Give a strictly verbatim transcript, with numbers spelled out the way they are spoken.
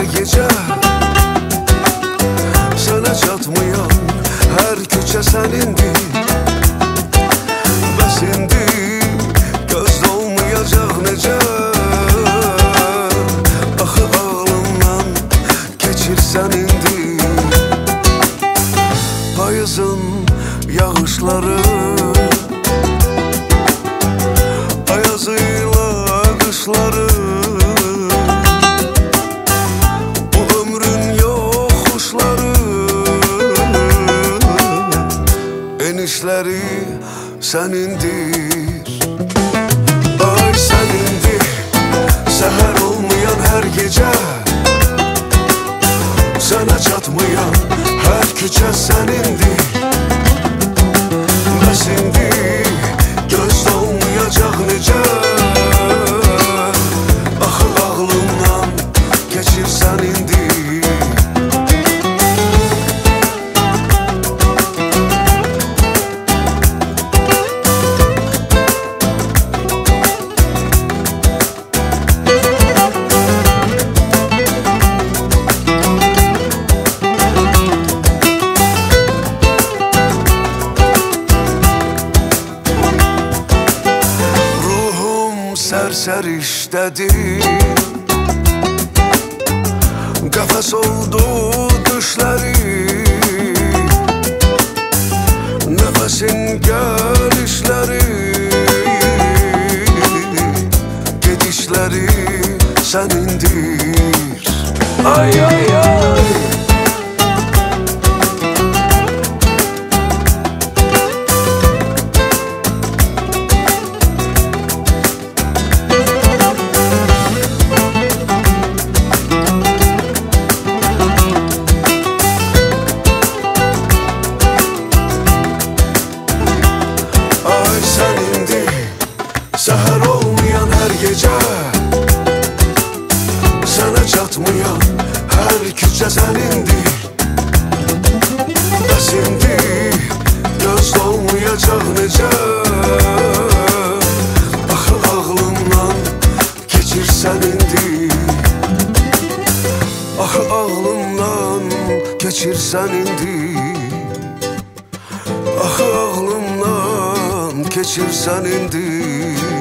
gece. Sana çatmayan her köçe senindir. Bəs indi göz olmayacaq necə? Axı ağlımdan keçirsən indi payızın yağışları, ayazıyla kışları. Bu ömrün yokuşları, enişleri senindir. Ay senindir, seher olmayan her gece. Sana çatmayan her küçe senindir. Bəs indi göz olmayacaq necə? Axı ağlımdan keçirsən indi. Sərişdədir, qəfəs oldu düşləri. Nəfəsin gəlişləri, gedişləri sənindir. Ay ay ay. Seher olmayan her gece, sana çatmayan her küçe senindir. Bəs indi göz olmayacaq necə? Axı ağlımdan keçirsən indi. Axı ağlımdan keçirsən indi. Axı ağlımdan keçirsən indi.